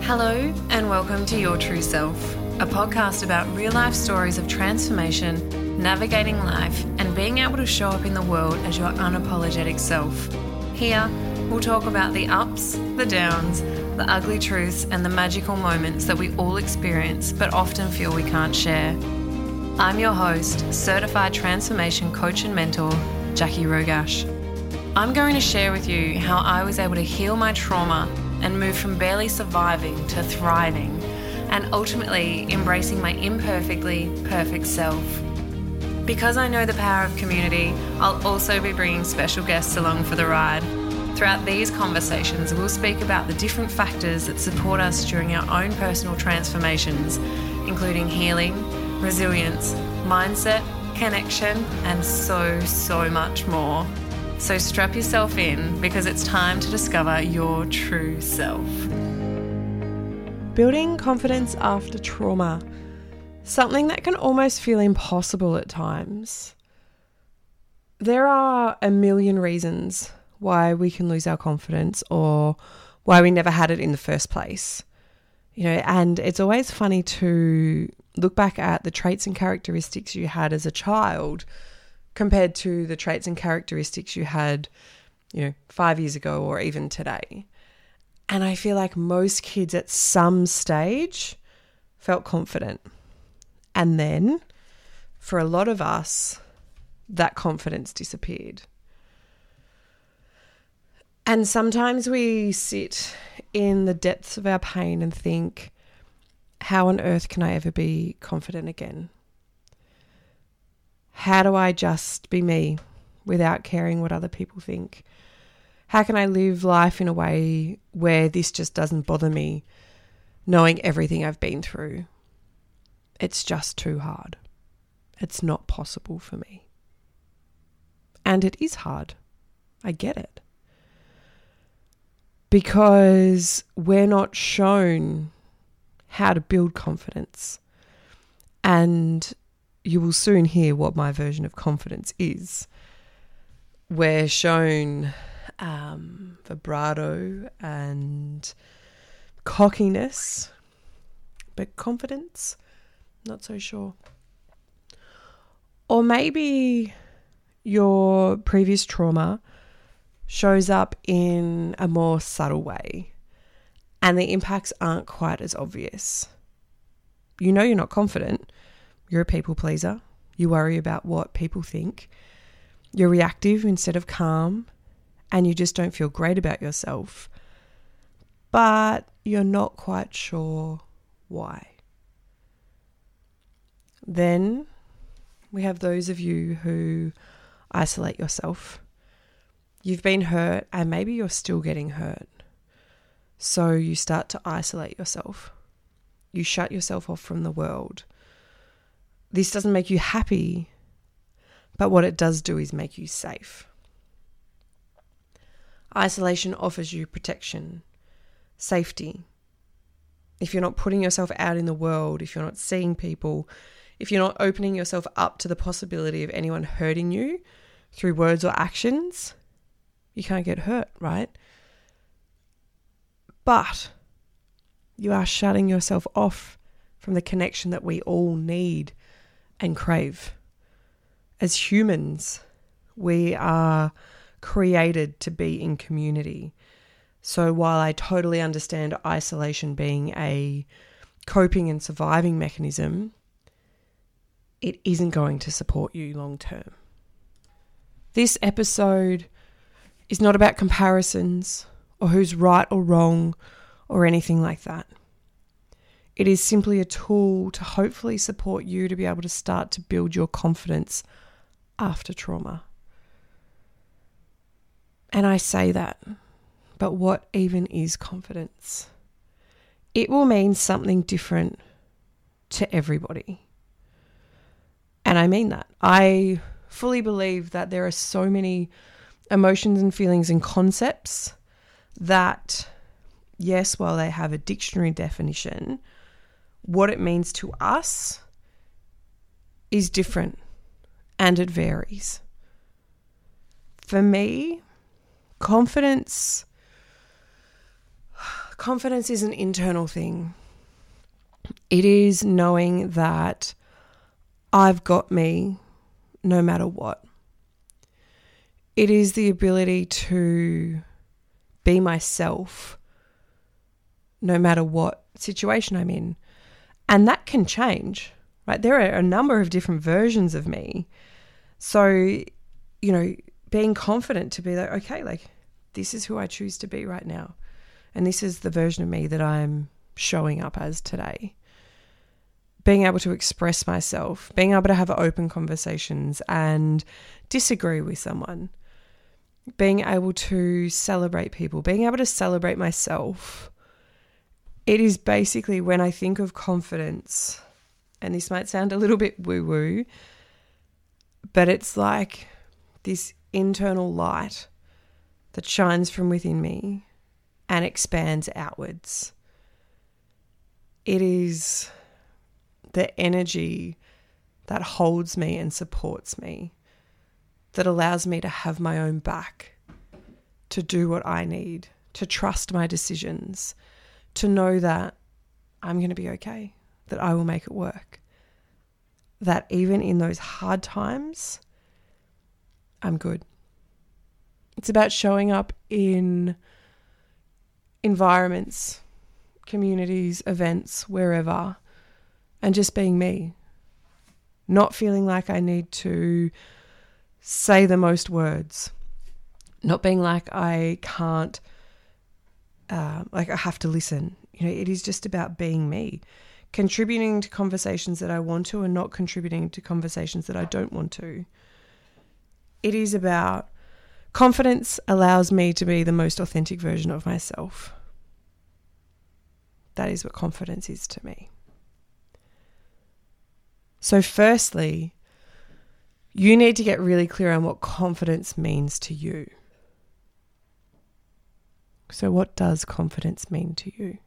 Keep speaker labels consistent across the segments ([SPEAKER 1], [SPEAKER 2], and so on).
[SPEAKER 1] Hello and welcome to Your True Self, a podcast about real life stories of transformation, navigating life, and being able to show up in the world as your unapologetic self. Here, we'll talk about the ups, the downs, the ugly truths, and the magical moments that we all experience but often feel we can't share. I'm your host, certified transformation coach and mentor, Jackie Rogash. I'm going to share with you how I was able to heal my trauma and move from barely surviving to thriving, and ultimately embracing my imperfectly perfect self. Because I know the power of community, I'll also be bringing special guests along for the ride. Throughout these conversations, we'll speak about the different factors that support us during our own personal transformations, including healing, resilience, mindset, connection, and so much more. So strap yourself in because it's time to discover your true self.
[SPEAKER 2] Building confidence after trauma. Something that can almost feel impossible at times. There are a million reasons why we can lose our confidence or why we never had it in the first place. And it's always funny to look back at the traits and characteristics you had as a child compared to the traits and characteristics you had, 5 years ago or even today. And I feel like most kids at some stage felt confident. And then for a lot of us, that confidence disappeared. And sometimes we sit in the depths of our pain and think, how on earth can I ever be confident again? How do I just be me without caring what other people think? How can I live life in a way where this just doesn't bother me, knowing everything I've been through? It's just too hard. It's not possible for me. And it is hard. I get it. Because we're not shown how to build confidence. And you will soon hear what my version of confidence is. We're shown vibrato and cockiness, but confidence, not so sure. Or maybe your previous trauma shows up in a more subtle way and the impacts aren't quite as obvious. You're not confident. You're a people pleaser. You worry about what people think. You're reactive instead of calm, and you just don't feel great about yourself. But you're not quite sure why. Then we have those of you who isolate yourself. You've been hurt and maybe you're still getting hurt. So you start to isolate yourself. You shut yourself off from the world. This doesn't make you happy, but what it does do is make you safe. Isolation offers you protection, safety. If you're not putting yourself out in the world, if you're not seeing people, if you're not opening yourself up to the possibility of anyone hurting you through words or actions, you can't get hurt, right? But you are shutting yourself off from the connection that we all need and crave. As humans, we are created to be in community. So while I totally understand isolation being a coping and surviving mechanism, it isn't going to support you long term. This episode is not about comparisons or who's right or wrong or anything like that. It is simply a tool to hopefully support you to be able to start to build your confidence after trauma. And I say that, but what even is confidence? It will mean something different to everybody. And I mean that. I fully believe that there are so many emotions and feelings and concepts that, yes, while they have a dictionary definition, what it means to us is different and it varies. For me, confidence confidence is an internal thing. It is knowing that I've got me no matter what. It is the ability to be myself no matter what situation I'm in. And that can change, right? There are a number of different versions of me. So, being confident to be like, okay, like this is who I choose to be right now. And this is the version of me that I'm showing up as today. Being able to express myself, being able to have open conversations and disagree with someone, being able to celebrate people, being able to celebrate myself. It is basically, when I think of confidence, and this might sound a little bit woo-woo, but it's like this internal light that shines from within me and expands outwards. It is the energy that holds me and supports me, that allows me to have my own back, to do what I need, to trust my decisions, to know that I'm going to be okay, that I will make it work, that even in those hard times, I'm good. It's about showing up in environments, communities, events, wherever, and just being me. Not feeling like I need to say the most words. Not being like I can't, like I have to listen. It is just about being me. Contributing to conversations that I want to and not contributing to conversations that I don't want to. It is about confidence allows me to be the most authentic version of myself. That is what confidence is to me. So firstly, you need to get really clear on what confidence means to you. So what does confidence mean to you?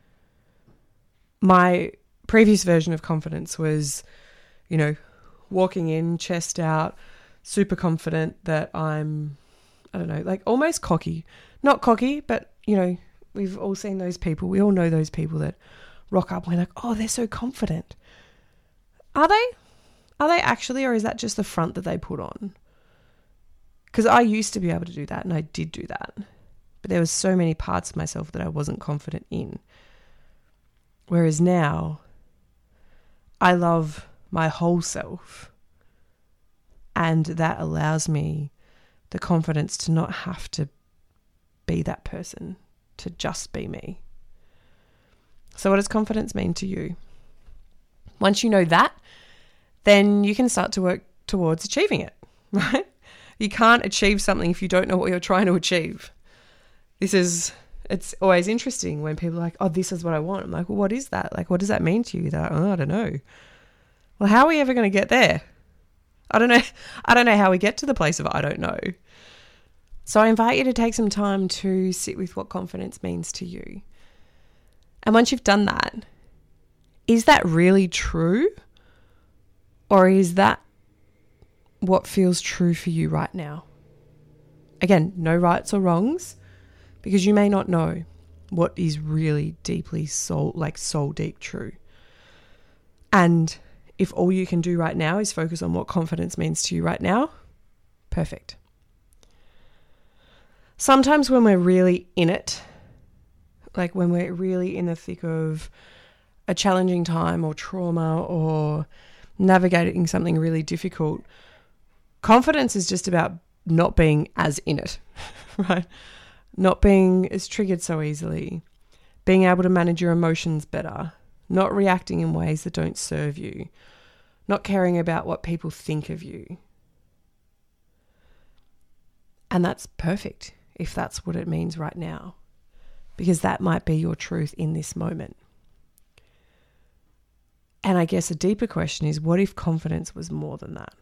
[SPEAKER 2] My previous version of confidence was, walking in, chest out, super confident that I'm, like almost cocky. Not cocky, but, we've all seen those people. We all know those people that rock up and we're like, oh, they're so confident. Are they? Are they actually, or is that just the front that they put on? Because I used to be able to do that, and I did do that. But there was so many parts of myself that I wasn't confident in. Whereas now, I love my whole self. And that allows me the confidence to not have to be that person, to just be me. So what does confidence mean to you? Once you know that, then you can start to work towards achieving it, right? You can't achieve something if you don't know what you're trying to achieve. It's always interesting when people are like, oh, this is what I want. I'm like, well, what is that? Like, what does that mean to you? They're like, oh, I don't know. Well, how are we ever going to get there? I don't know how we get to the place of I don't know. So I invite you to take some time to sit with what confidence means to you. And once you've done that, is that really true? Or is that what feels true for you right now? Again, no rights or wrongs, because you may not know what is really deeply soul deep true. And if all you can do right now is focus on what confidence means to you right now, perfect. Sometimes when we're really in it, like when we're really in the thick of a challenging time or trauma or navigating something really difficult, confidence is just about not being as in it, right? Not being as triggered so easily, being able to manage your emotions better, not reacting in ways that don't serve you, not caring about what people think of you. And that's perfect if that's what it means right now, because that might be your truth in this moment. And I guess a deeper question is, what if confidence was more than that?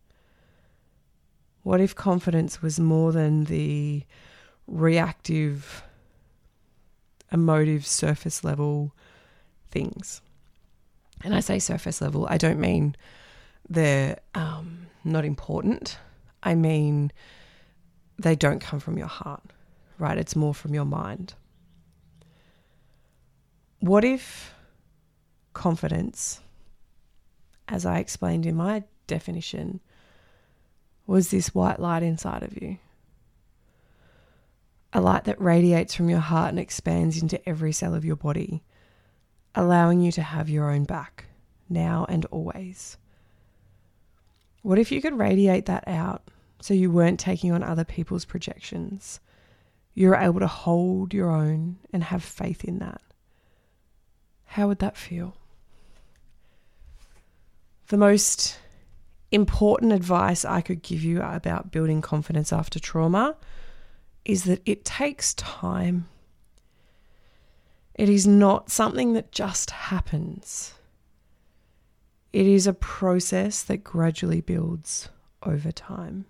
[SPEAKER 2] What if confidence was more than the reactive, emotive, surface level things? And I say surface level, I don't mean they're not important. I mean they don't come from your heart, right? It's more from your mind. What if confidence, as I explained in my definition, was this white light inside of you? A light that radiates from your heart and expands into every cell of your body, allowing you to have your own back, now and always. What if you could radiate that out so you weren't taking on other people's projections? You're able to hold your own and have faith in that. How would that feel? The most important advice I could give you about building confidence after trauma is that it takes time. It is not something that just happens. It is a process that gradually builds over time.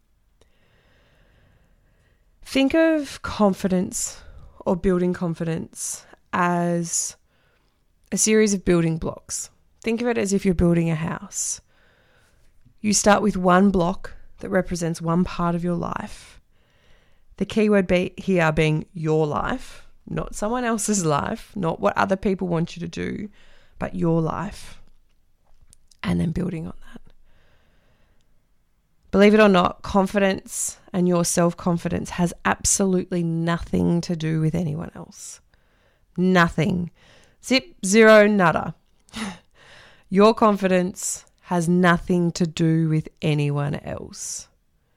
[SPEAKER 2] Think of confidence or building confidence as a series of building blocks. Think of it as if you're building a house. You start with one block that represents one part of your life. The key word here being your life, not someone else's life, not what other people want you to do, but your life. And then building on that. Believe it or not, confidence and your self-confidence has absolutely nothing to do with anyone else. Nothing. Zip, zero, nada. Your confidence has nothing to do with anyone else.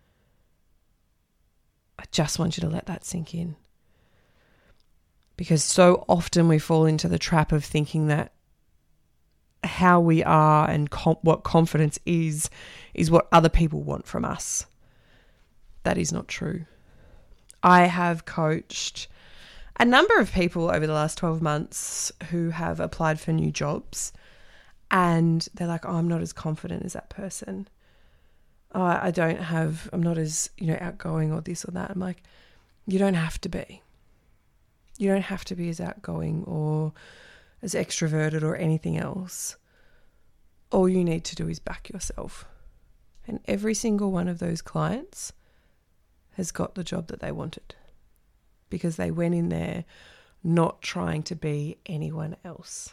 [SPEAKER 2] I just want you to let that sink in. Because so often we fall into the trap of thinking that how we are and what confidence is what other people want from us. That is not true. I have coached a number of people over the last 12 months who have applied for new jobs, and they're like, oh, I'm not as confident as that person. Oh, I'm not as, outgoing or this or that. I'm like, you don't have to be. You don't have to be as outgoing or as extroverted or anything else. All you need to do is back yourself. And every single one of those clients has got the job that they wanted because they went in there not trying to be anyone else.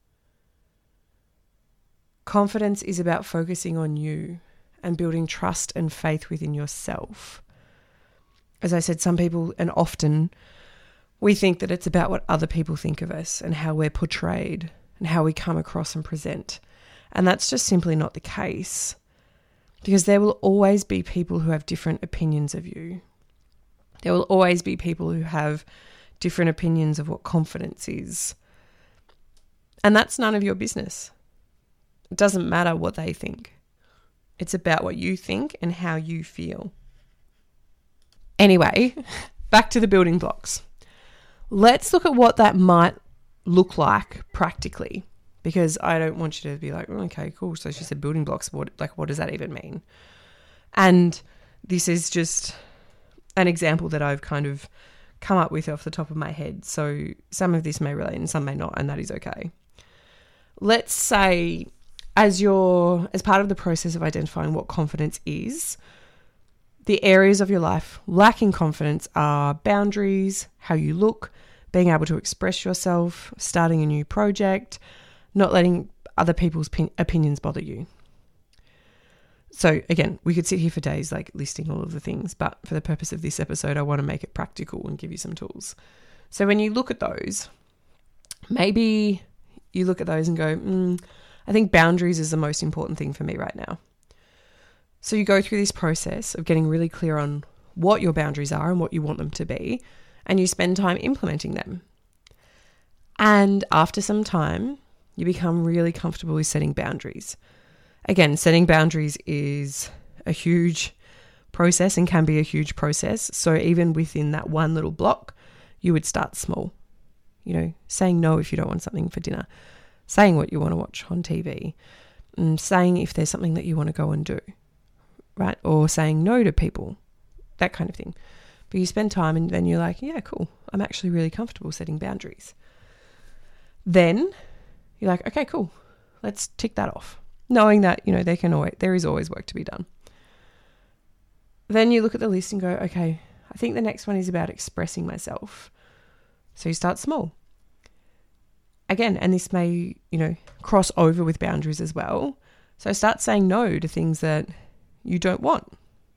[SPEAKER 2] Confidence is about focusing on you and building trust and faith within yourself. As I said, some people, and often, we think that it's about what other people think of us and how we're portrayed and how we come across and present. And that's just simply not the case, because there will always be people who have different opinions of you. There will always be people who have different opinions of what confidence is. And that's none of your business. It doesn't matter what they think. It's about what you think and how you feel. Anyway, back to the building blocks. Let's look at what that might look like practically, because I don't want you to be like, okay, cool. So she said building blocks. What does that even mean? And this is just an example that I've kind of come up with off the top of my head. So some of this may relate and some may not, and that is okay. Let's say as part of the process of identifying what confidence is, the areas of your life lacking confidence are boundaries, how you look, being able to express yourself, starting a new project, not letting other people's opinions bother you. So again, we could sit here for days like listing all of the things, but for the purpose of this episode, I want to make it practical and give you some tools. So when you look at those, maybe you look at those and go, I think boundaries is the most important thing for me right now. So you go through this process of getting really clear on what your boundaries are and what you want them to be, and you spend time implementing them. And after some time, you become really comfortable with setting boundaries. Again, setting boundaries is a huge process and can be a huge process. So even within that one little block, you would start small. Saying no if you don't want something for dinner, saying what you want to watch on TV, saying if there's something that you want to go and do, right? Or saying no to people, that kind of thing. But you spend time and then you're like, yeah, cool. I'm actually really comfortable setting boundaries. Then you're like, okay, cool. Let's tick that off. Knowing that, there is always work to be done. Then you look at the list and go, okay, I think the next one is about expressing myself. So you start small. again, and this may, cross over with boundaries as well. So start saying no to things that you don't want.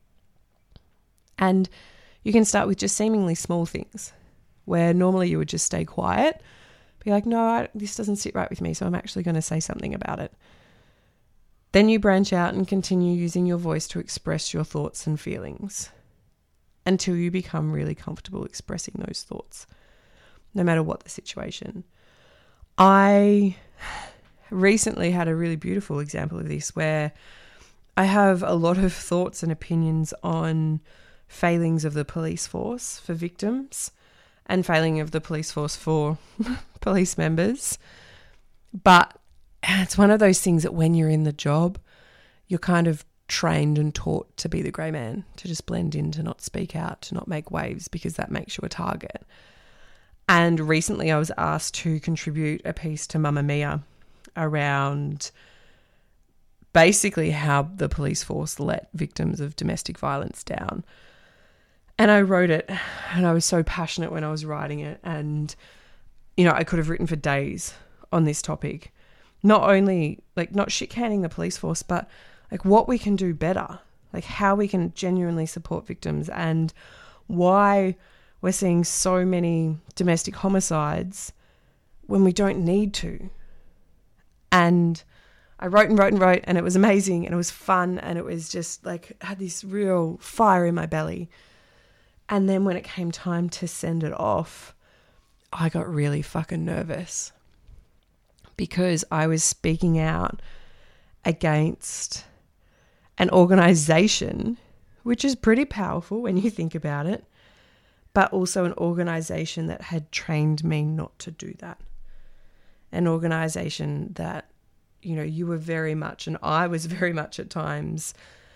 [SPEAKER 2] And you can start with just seemingly small things where normally you would just stay quiet. Be like, no, this doesn't sit right with me, so I'm actually going to say something about it. Then you branch out and continue using your voice to express your thoughts and feelings until you become really comfortable expressing those thoughts, no matter what the situation. I recently had a really beautiful example of this where I have a lot of thoughts and opinions on failings of the police force for victims and failing of the police force for police members. But it's one of those things that when you're in the job, you're kind of trained and taught to be the grey man, to just blend in, to not speak out, to not make waves, because that makes you a target. And recently I was asked to contribute a piece to Mamma Mia around basically how the police force let victims of domestic violence down. And I wrote it, and I was so passionate when I was writing it. And, I could have written for days on this topic. Not only, not shit-canning the police force, but, what we can do better. How we can genuinely support victims and why we're seeing so many domestic homicides when we don't need to. And I wrote and wrote and wrote, and it was amazing, and it was fun, and it was just, had this real fire in my belly. And then when it came time to send it off, I got really fucking nervous because I was speaking out against an organisation, which is pretty powerful when you think about it, but also an organisation that had trained me not to do that. An organisation that, you were very much, and I was very much at times,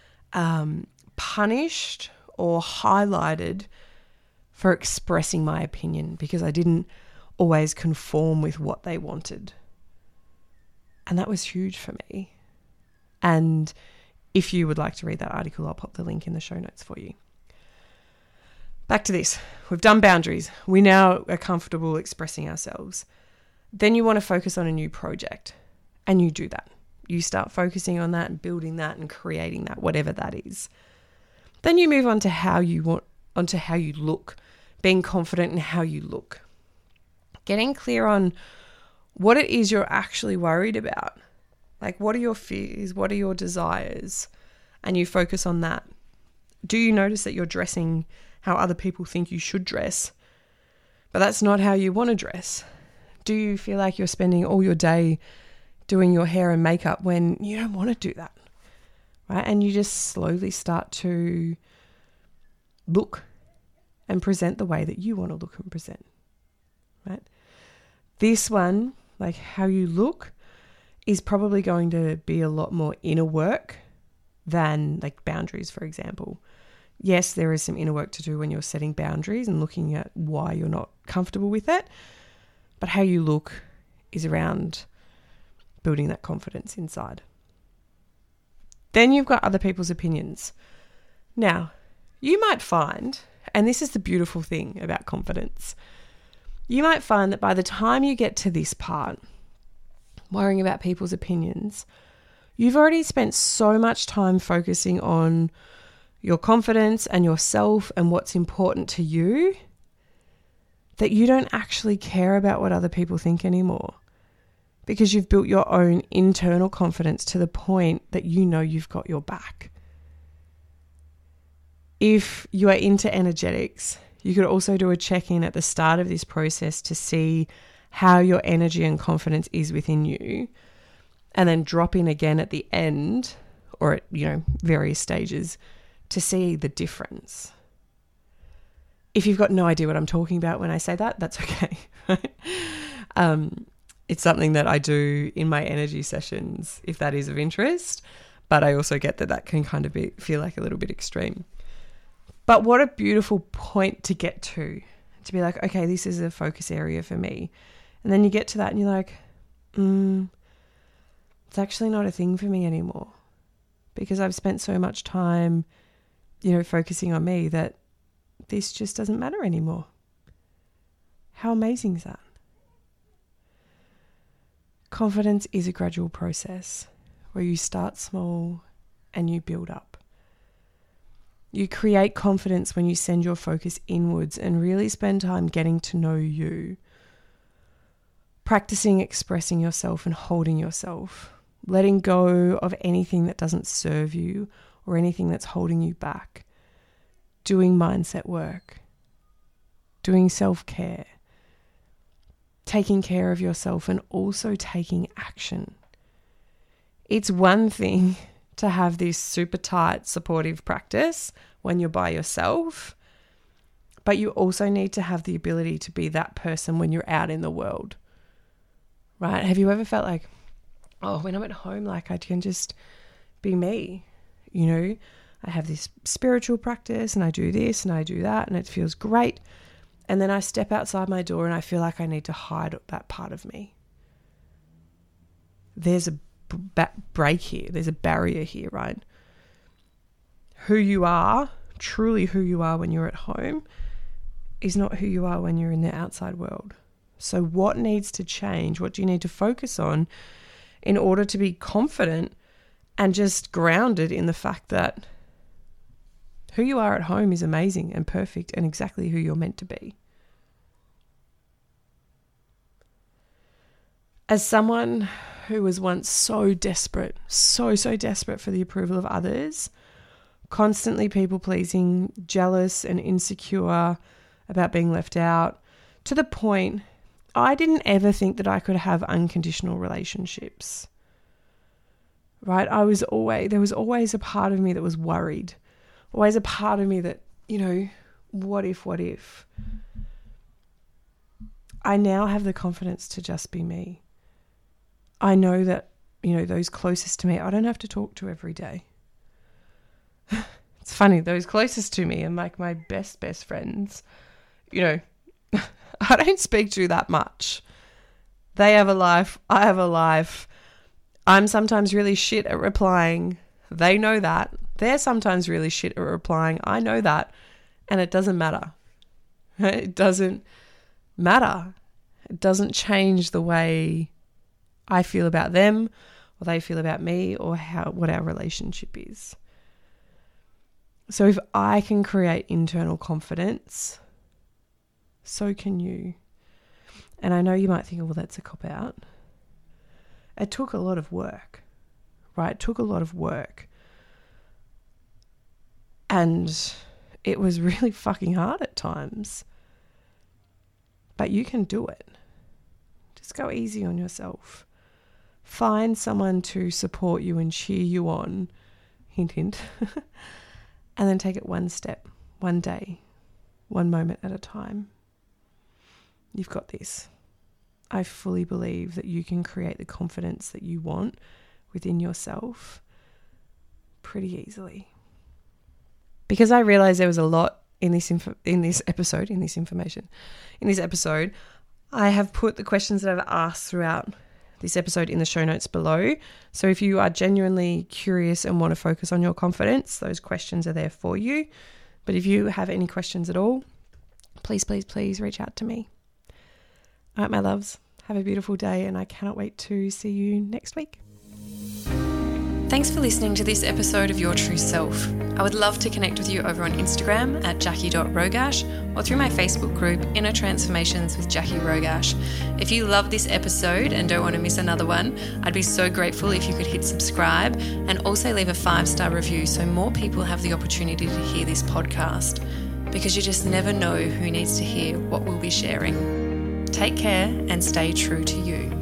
[SPEAKER 2] punished or highlighted for expressing my opinion because I didn't always conform with what they wanted. And that was huge for me. And if you would like to read that article, I'll pop the link in the show notes for you. Back to this. We've done boundaries. We now are comfortable expressing ourselves. Then you want to focus on a new project, and you do that. You start focusing on that and building that and creating that, whatever that is. Then you move on to how you look, being confident in how you look. Getting clear on what it is you're actually worried about. What are your fears? What are your desires? And you focus on that. Do you notice that you're dressing how other people think you should dress, but that's not how you want to dress? Do you feel like you're spending all your day doing your hair and makeup when you don't want to do that? Right? And you just slowly start to look and present the way that you want to look and present. Right? This one, how you look, is probably going to be a lot more inner work than boundaries, for example. Yes, there is some inner work to do when you're setting boundaries and looking at why you're not comfortable with it. But how you look is around building that confidence inside. Then you've got other people's opinions. Now, you might find, and this is the beautiful thing about confidence, you might find that by the time you get to this part, worrying about people's opinions, you've already spent so much time focusing on your confidence and yourself and what's important to you that you don't actually care about what other people think anymore, because you've built your own internal confidence to the point that you've got your back. If you are into energetics, you could also do a check-in at the start of this process to see how your energy and confidence is within you, and then drop in again at the end or at, various stages to see the difference. If you've got no idea what I'm talking about when I say that, that's okay. It's something that I do in my energy sessions if that is of interest, but I also get that can kind of feel like a little bit extreme. But what a beautiful point to get to be like, okay, this is a focus area for me. And then you get to that and you're like, it's actually not a thing for me anymore, because I've spent so much time, focusing on me that this just doesn't matter anymore. How amazing is that? confidence is a gradual process where you start small and you build up. You create confidence when you send your focus inwards and really spend time getting to know you, practicing expressing yourself and holding yourself, letting go of anything that doesn't serve you or anything that's holding you back, doing mindset work, doing self-care, taking care of yourself and also taking action. It's one thing to have this super tight supportive practice when you're by yourself, but you also need to have the ability to be that person when you're out in the world, right? Have you ever felt like, oh, when I'm at home, like I can just be me, you know? I have this spiritual practice and I do this and I do that and it feels great. And then I step outside my door and I feel like I need to hide that part of me. There's a break here. There's a barrier here, right? Who you are, truly who you are when you're at home, is not who you are when you're in the outside world. So what needs to change? What do you need to focus on in order to be confident and just grounded in the fact that who you are at home is amazing and perfect and exactly who you're meant to be? As someone who was once so desperate, so desperate for the approval of others, constantly people-pleasing, jealous and insecure about being left out, to the point I didn't ever think that I could have unconditional relationships, right? There was always a part of me that was worried, always a part of me that, you know, what if? I now have the confidence to just be me. I know that, you know, those closest to me, I don't have to talk to every day. It's funny, those closest to me are like my best friends. You know, I don't speak to that much. They have a life. I have a life. I'm sometimes really shit at replying. They know that. They're sometimes really shit at replying. I know that. And it doesn't matter. It doesn't matter. It doesn't change the way I feel about them or they feel about me or what our relationship is. So if I can create internal confidence, so can you. And I know you might think, well, that's a cop-out. It took a lot of work, right? It took a lot of work. And it was really fucking hard at times. But you can do it. Just go easy on yourself. Find someone to support you and cheer you on, hint, hint, and then take it one step, one day, one moment at a time. You've got this. I fully believe that you can create the confidence that you want within yourself pretty easily. Because I realized there was a lot in this episode, I have put the questions that I've asked throughout this episode in the show notes below. So if you are genuinely curious and want to focus on your confidence, those questions are there for you. But if you have any questions at all, please reach out to me. All right, my loves, have a beautiful day and I cannot wait to see you next week.
[SPEAKER 1] Thanks for listening to this episode of Your True Self. I would love to connect with you over on Instagram at jackie.rogash or through my Facebook group, Inner Transformations with Jackie Rogash. If you love this episode and don't want to miss another one, I'd be so grateful if you could hit subscribe and also leave a 5-star review so more people have the opportunity to hear this podcast, because you just never know who needs to hear what we'll be sharing. Take care and stay true to you.